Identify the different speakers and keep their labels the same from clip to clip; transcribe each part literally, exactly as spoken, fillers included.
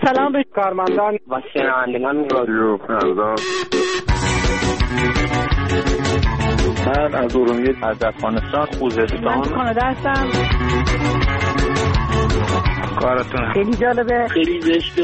Speaker 1: سلام به کارمندان و شنوندگان رادیو فردا.
Speaker 2: من از ارومیه، از افغانستان، خوزستان.
Speaker 1: من کانادا هستم.
Speaker 2: کارتون
Speaker 1: خیلی جالبه،
Speaker 2: خیلی زشته.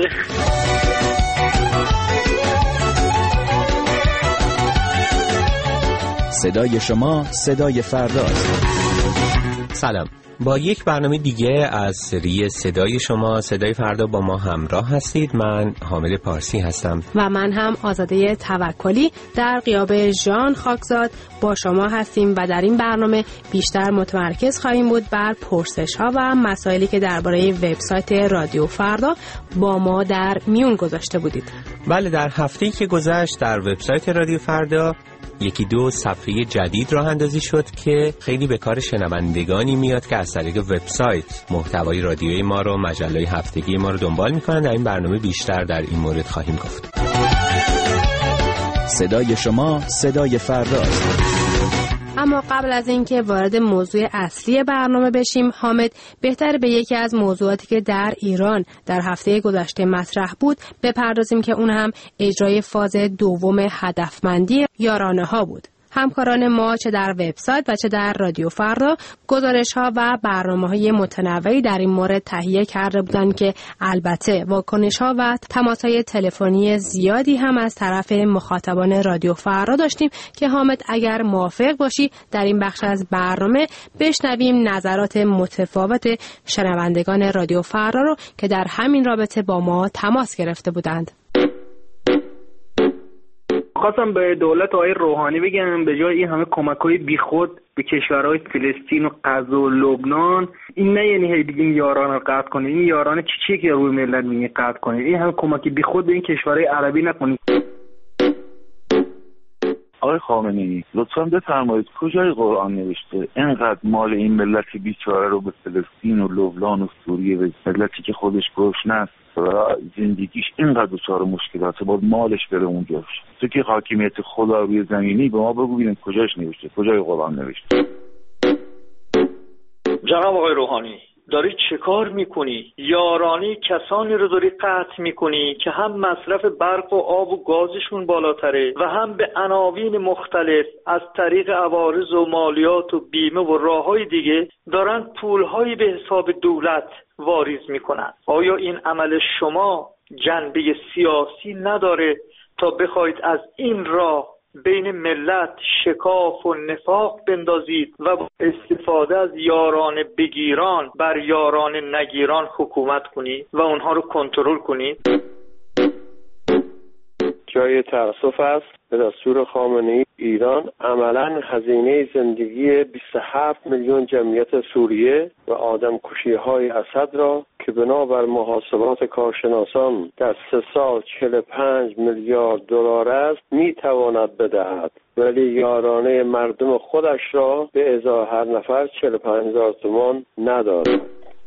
Speaker 3: صدای شما صدای فرداست.
Speaker 4: سلام، با یک برنامه دیگه از سری صدای شما صدای فردا با ما همراه هستید. من حامد پارسی هستم
Speaker 5: و من هم آزاده توکلی در غیاب ژان خاکزاد با شما هستیم و در این برنامه بیشتر متمرکز خواهیم بود بر پرسش ها و مسائلی که درباره وبسایت رادیو فردا با ما در میون گذاشته بودید.
Speaker 4: بله، در هفته‌ای که گذشت در وبسایت رادیو فردا یکی دو صفحه جدید راه اندازی شد که خیلی به کار شنوندگانی میاد که از طریق وبسایت محتوای رادیوی ما رو، مجله هفتگی ما رو دنبال میکنن. در این برنامه بیشتر در این مورد خواهیم گفت.
Speaker 3: صدای شما صدای فرداست.
Speaker 5: اما قبل از اینکه وارد موضوع اصلی برنامه بشیم، حامد، بهتر به یکی از موضوعاتی که در ایران در هفته گذشته مطرح بود بپردازیم که اون هم اجرای فاز دوم هدفمندی یارانه ها بود. همکاران ما چه در وبسایت و چه در رادیو فردا گزارش‌ها و برنامه‌های متنوعی در این مورد تهیه کرده بودند که البته واکنش‌ها و تماس‌های تلفنی زیادی هم از طرف مخاطبان رادیو فردا داشتیم که حامد اگر موافق باشی در این بخش از برنامه بشنویم نظرات متفاوت شنوندگان رادیو فردا رو که در همین رابطه با ما تماس گرفته بودند.
Speaker 2: خواستم به دولت آقای روحانی بگم به جای این همه کمک‌های بیخود به کشورهای فلسطین و غزه و لبنان، این نه یعنی هی بگیم یاران رو قطع کنید. این یاران چی چیه که روی ملت میگه قطع کنید؟ این همه کمک بیخود به این کشورهای عربی نکنید.
Speaker 6: آقای خامنه‌ای لطفاً بفرمایید کجای قرآن نوشته اینقدر مال این ملت بیچاره رو به فلسطین و لبنان و سوریه، به ملتی که خودش گشنه است و زندگیش اینقدر دچار مشکلاته باید مالش بره اونجا؟ تو که حاکمیت خدا روی زمینی به ما بگو ببینیم کجاش نوشته، کجای قرآن نوشته.
Speaker 7: جناب آقای روحانی، داری چه کار میکنی؟ یارانی کسانی رو داری قطع میکنی که هم مصرف برق و آب و گازشون بالاتره و هم به عناوین مختلف از طریق عوارض و مالیات و بیمه و راههای دیگه دارن پولهایی به حساب دولت واریز میکنن. آیا این عمل شما جنبه سیاسی نداره تا بخواید از این راه بین ملت شکاف و نفاق بندازید و با استفاده از یاران بگیران بر یاران نگیران حکومت کنید و اونها رو کنترل کنید؟
Speaker 8: جای تأسف است به دستور خامنه‌ای ایران عملاً هزینه زندگی بیست و هفت میلیون جمعیت سوریه و آدم کشی‌های اسد را که بنابر محاسبات کارشناسان در سه سال چهل و پنج میلیارد دلار است میتواند بدهد، ولی یارانه مردم خودش را به ازای هر نفر چهل و پنج هزار تومان ندارد.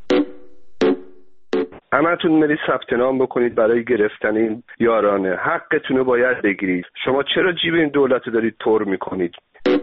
Speaker 9: همتون میرید ثبت نام بکنید برای گرفتن این یارانه. حقتون رو باید بگیرید. شما چرا جیب این دولت رو دارید تور میکنید؟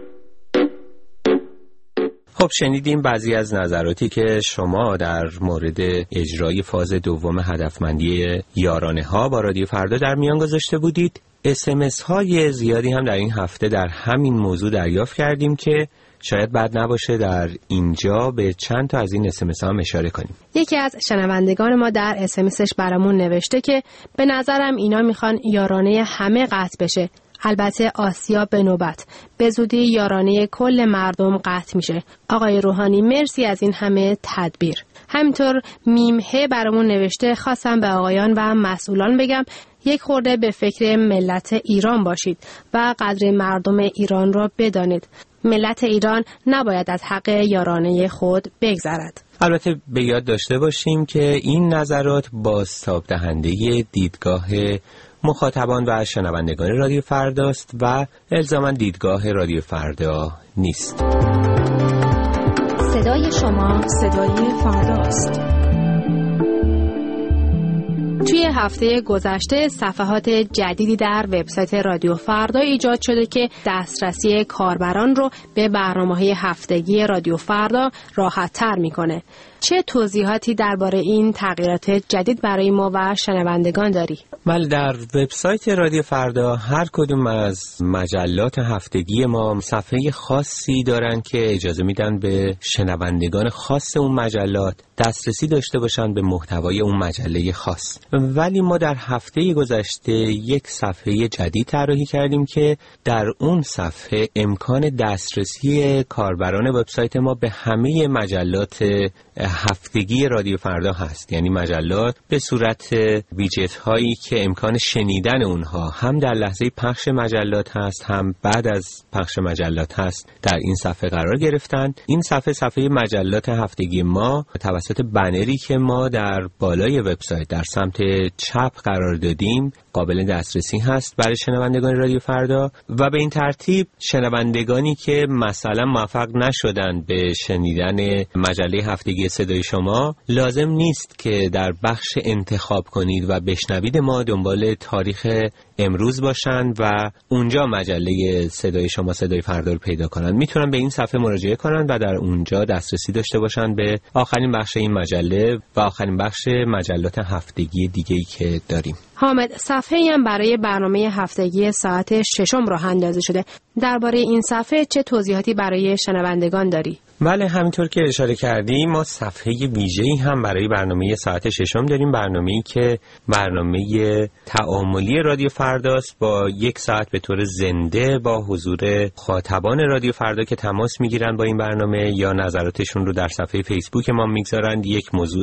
Speaker 4: خب شنیدیم بعضی از نظراتی که شما در مورد اجرای فاز دوم هدفمندی یارانه ها با رادیو فردا در میان گذاشته بودید. اس ام اس های زیادی هم در این هفته در همین موضوع دریافت کردیم که شاید بد نباشه در اینجا به چند تا از این اس ام اس ها هم اشاره کنیم.
Speaker 5: یکی از شنوندگان ما در اس ام اسش برامون نوشته که به نظرم اینا میخوان یارانه همه قطع بشه. البته آسیا به نوبت به زودی یارانه کل مردم قطع میشه. آقای روحانی مرسی از این همه تدبیر. همینطور میمه برامون نوشته خواستم به آقایان و مسئولان بگم یک خورده به فکر ملت ایران باشید و قدر مردم ایران را بدانید. ملت ایران نباید از حق یارانه خود بگذرد.
Speaker 4: البته به یاد داشته باشیم که این نظرات بازتاب دهنده دیدگاه مخاطبان و شنوندگان رادیو فرداست و الزاماً دیدگاه رادیو فردا نیست.
Speaker 3: صدای شما صدای فرداست.
Speaker 5: توی هفته گذشته صفحات جدیدی در وبسایت رادیو فردا ایجاد شده که دسترسی کاربران رو به برنامه‌های هفتگی رادیو فردا راحت‌تر می‌کنه. چه توضیحاتی درباره این تغییرات جدید برای ما و شنوندگان داری؟
Speaker 4: بله، در وبسایت رادیو فردا هر کدوم از مجلات هفتگی ما صفحه خاصی دارن که اجازه میدن به شنوندگان خاص اون مجلات دسترسی داشته باشن به محتوای اون مجله خاص. ولی ما در هفته گذشته یک صفحه جدید طراحی کردیم که در اون صفحه امکان دسترسی کاربران وبسایت ما به همه مجلات هفتگی رادیو فردا هست. یعنی مجلات به صورت ویجت هایی که امکان شنیدن اونها هم در لحظه پخش مجلات هست هم بعد از پخش مجلات هست در این صفحه قرار گرفتن. این صفحه صفحه مجلات هفتگی ما توسط بنری که ما در بالای وبسایت در سمت چپ قرار دادیم قابل دسترسی هست برای شنوندگان رادیو فردا و به این ترتیب شنوندگانی که مثلا موفق نشدن به شنیدن مجله هفتگی صدای شما لازم نیست که در بخش انتخاب کنید و بشنوید ما دنبال تاریخ امروز باشن و اونجا مجله صدای شما صدای فردا رو پیدا کنن. میتونن به این صفحه مراجعه کنن و در اونجا دسترسی داشته باشن به آخرین بخش این مجله و آخرین بخش مجلات هفتگی دیگه‌ای که داریم.
Speaker 5: حامد، صفحه‌ای هم برای برنامه هفتگی ساعت ششم راه اندازی شده. درباره این صفحه چه توضیحاتی برای شنوندگان داری؟
Speaker 4: بله، همینطور که اشاره کردیم ما صفحه ویژه‌ای هم برای برنامه ساعت ششم داریم، برنامه‌ای که برنامه تعاملی رادیو فرداست با یک ساعت به طور زنده با حضور خاطبان رادیو فردا که تماس میگیرن با این برنامه یا نظراتشون رو در صفحه فیسبوک ما میگذارن. یک موضوع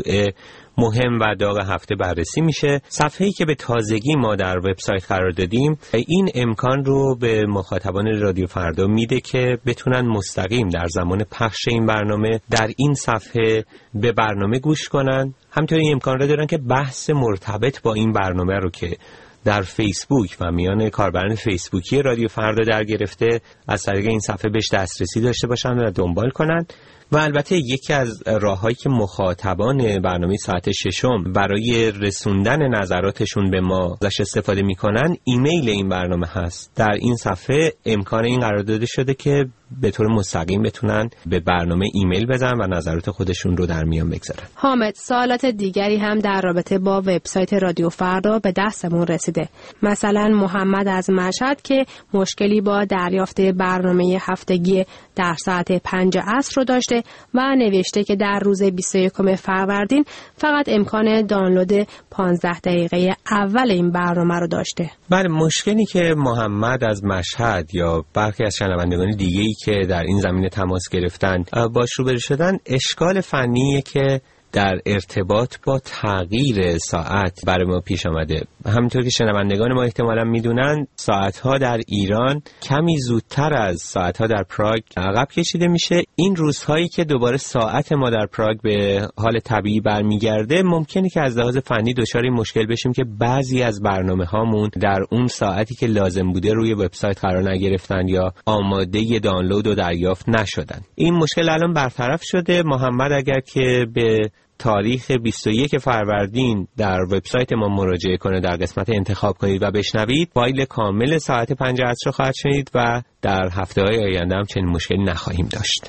Speaker 4: مهم و داغ هفته بررسی میشه. صفحه‌ای که به تازگی ما در وبسایت قرار دادیم این امکان رو به مخاطبان رادیو فردا میده که بتونن مستقیم در زمان پخش این برنامه در این صفحه به برنامه گوش کنن. همینطور این امکان رو دارن که بحث مرتبط با این برنامه رو که در فیسبوک و میان کاربران فیسبوکی رادیو فردا در گرفته از طریق این صفحه بهش دسترسی داشته باشن و دنبال کنن. و البته یکی از راههایی که مخاطبان برنامه ساعت ششم برای رسوندن نظراتشون به ما ازش استفاده میکنن ایمیل این برنامه هست. در این صفحه امکان این قرار داده شده که به طور مستقیم بتونن به برنامه ایمیل بزنن و نظرات خودشون رو در میان بگذارن.
Speaker 5: حامد، سوالات دیگری هم در رابطه با وبسایت رادیو فردا به دستمون رسیده. مثلا محمد از مشهد که مشکلی با دریافت برنامه هفتگی در ساعت پنج عصر رو داشته و نوشته که در روز بیست و یکم فروردین فقط امکان دانلود پانزده دقیقه اول این برنامه رو داشته.
Speaker 4: بله، مشکلی که محمد از مشهد یا برخی از شنوندگان دیگه‌ای که در این زمینه تماس گرفتن باش روبرو شدن اشکال فنیه که در ارتباط با تغییر ساعت برای ما پیش آمده. همونطور که شنوندگان ما احتمالاً میدونن ساعت‌ها در ایران کمی زودتر از ساعت‌ها در پراگ عقب کشیده میشه. این روزهایی که دوباره ساعت ما در پراگ به حال طبیعی برمیگرده ممکنه که از لحاظ فنی دچار این مشکل بشیم که بعضی از برنامه‌هامون در اون ساعتی که لازم بوده روی وبسایت قرار نگرفتن یا آماده دانلود و دریافت نشدن. این مشکل الان برطرف شده. محمد اگر که به تاریخ بیست و یک فروردین در وبسایت ما مراجعه کنه در قسمت انتخاب کنید و بشنوید فایل کامل ساعت پنج عصر خواهد شنید و در هفته‌های آینده هم چنین مشکلی نخواهیم داشت.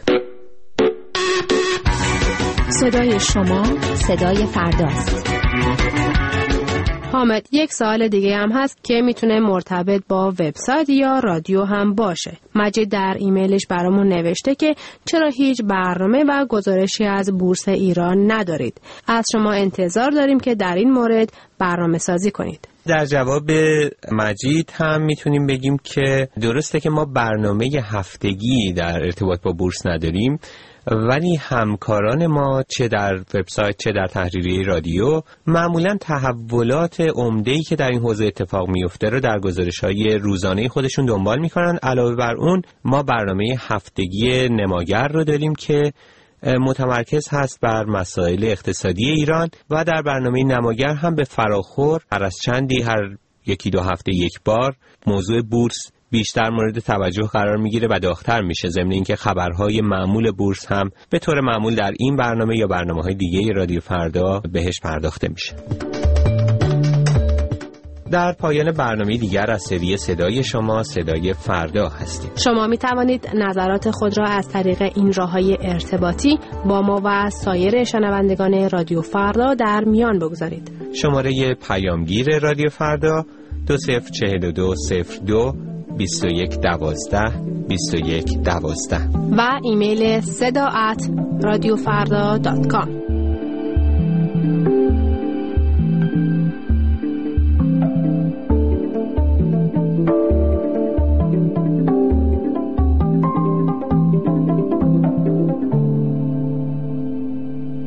Speaker 3: صدای شما صدای فرداست.
Speaker 5: حامد، یک سوال دیگه هم هست که میتونه مرتبط با وبسایت یا رادیو هم باشه. مجید در ایمیلش برامون نوشته که چرا هیچ برنامه و گزارشی از بورس ایران ندارید. از شما انتظار داریم که در این مورد برنامه سازی کنید.
Speaker 4: در جواب مجید هم میتونیم بگیم که درسته که ما برنامه هفتگی در ارتباط با بورس نداریم، ولی همکاران ما چه در وبسایت چه در تحریریه رادیو معمولاً تحولات عمده‌ای که در این حوزه اتفاق میفته رو در گزارش‌های روزانه خودشون دنبال میکنن. علاوه بر اون ما برنامه هفتگی نماگر رو داریم که متمرکز هست بر مسائل اقتصادی ایران و در برنامه نماگر هم به فراخور هر از چندی هر یکی دو هفته یک بار موضوع بورس بیشتر مورد توجه قرار میگیره و داغ‌تر میشه، ضمن اینکه خبرهای معمول بورس هم به طور معمول در این برنامه یا برنامه‌های دیگه رادیو فردا بهش پرداخته میشه. در پایان برنامه دیگر از سری صدای شما صدای فردا هستیم.
Speaker 5: شما می توانید نظرات خود را از طریق این راه‌های ارتباطی با ما و سایر شنوندگان رادیو فردا در میان بگذارید.
Speaker 4: شماره پیامگیر رادیو فردا دو صفر چهل و دو صفر دو بیست و یک دوازده بیست و یک دوازده
Speaker 5: و ایمیل صدا ات رادیو فردا دات کام.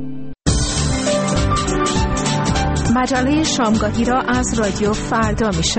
Speaker 3: مجله شامگاهی را از رادیو فردا می